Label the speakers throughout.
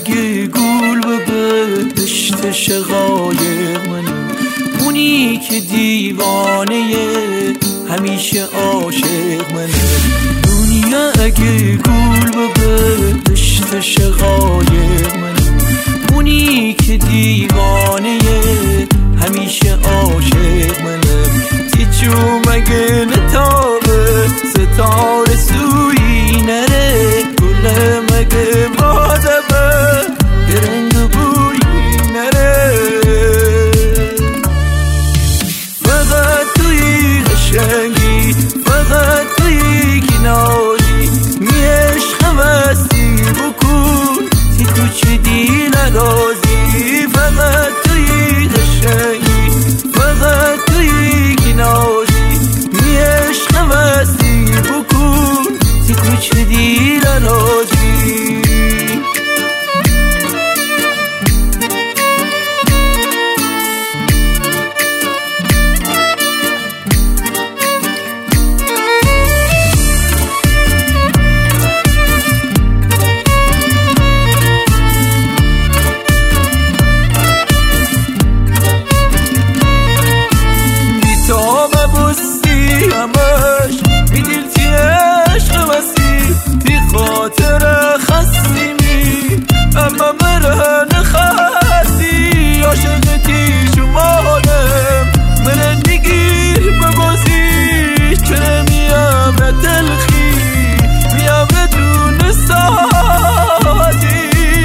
Speaker 1: اگه گول به دشت شقایق منه، اونی که دیوانه همیشه عاشق منه. دنیا اگه گول به دشت شقایق منه، اونی که دیوانه همیشه عاشق منه. تیچو مگه نتابه ستاره سوی نره، گله مگه بادبه رنگ بوی نره. فقط توی قشنگی، فقط توی که نازی، می عشقم هستی بکن تی کوچه دیل رازی. فقط توی قشنگی، فقط توی که نازی، می عشقم هستی بکن تی کوچه دیل رازی. همش می دیل تی عشق وسی تی خاطر خستی می، اما مره نخستی عاشق تی شمالم من نگیر ببازی. چه میم تلخی میم دون ساعتی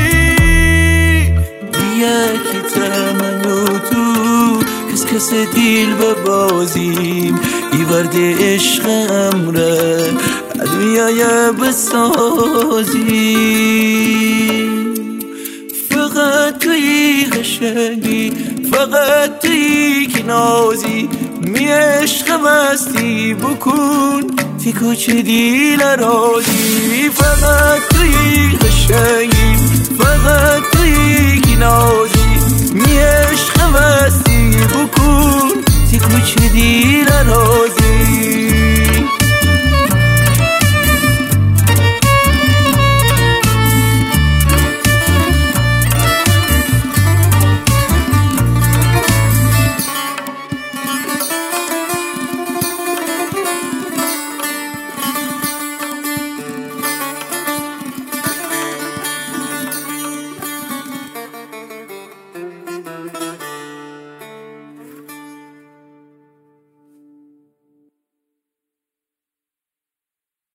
Speaker 1: یکی تمنو تو کس دیل ببازیم، ایورد عشق امره دنیای بسازیم. فقط توی قشنگی، فقط توی که نازی، می عشقم هستی بکن تی کوچه دیل رازی. فقط توی قشنگی، فقط توی که نازی، می عشقم هستی بکن